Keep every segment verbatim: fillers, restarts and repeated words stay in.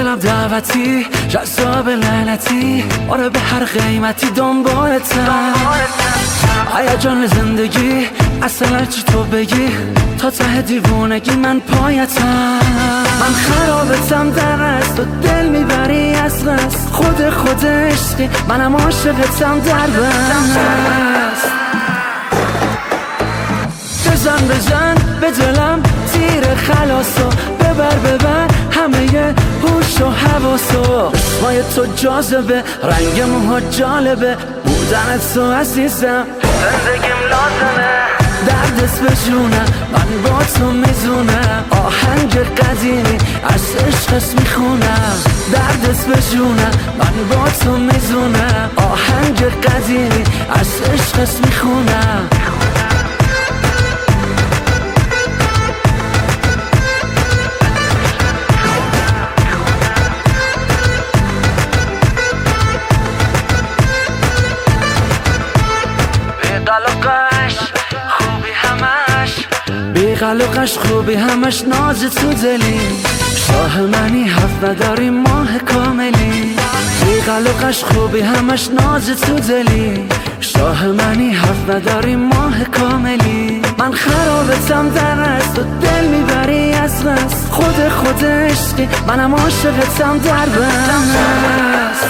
دلم دعوتی جذاب لعنتی، آره به هر قیمتی دنبالتم. هیجان زندگی اصلا چی تو بگی، تا ته دیوونگی من پایتم. من خرابتم در از تو دل میبری از قصد، خود خود عشقی منم عاشقتم در بست. بزن بزن به دلم تیر خلاصو، ببر ببر همه هوش و حواسو. چشمای تو جاذبه، رنگ موها جالبه، بودنت تو عزیزم زندگیم لازمه. دردت به جونم من با تو میزونم، آهنگ قدیمی از عشقت میخونم. دردت به جونم من با تو میزونم، آهنگ قدیمی از عشقت میخونم. بیقلقش خوبی همش ناز تو دلی، شاه منی حرف نداری ماه کاملی. بیقلقش خوبی همش ناز تو دلی، شاه منی حرف نداری ماه کاملی. من خرابتم در از تو دل میبری از قصد، خود خود عشقی منم عاشقتم در بست.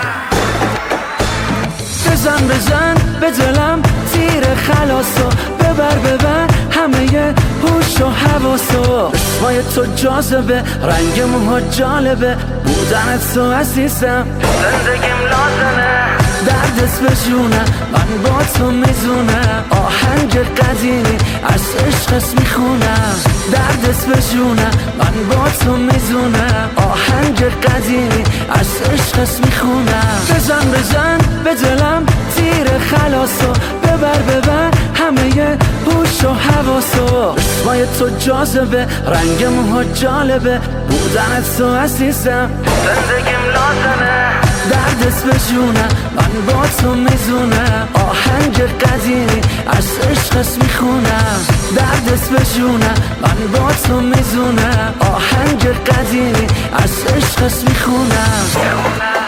بزن بزن به دلم تیر خلاصو، ببر ببر همه هوش و حواسو. چشمای تو جاذبه، رنگ موها جالبه، بودنت تو عزیزم زندگیم لازمه. دردت به جونم من با تو میزونم، آهنگ قدیمی از عشقت میخونم. دردت به جونم من با تو میزونم، آهنگ قدیمی از عشقت میخونم. بزن بزن به دلم تیر خلاصو، ببر ببر همه هوش و حواسو. چشمای تو جاذبه، رنگ موها جالبه، بودنت تو عزیزم زندگیم لازمه. دردت به جونم من با تو میزونم، آهنگ قدیمی از عشقت میخونم. دردت به جونم من با تو میزونم، آهنگ قدیمی از عشقت میخونم.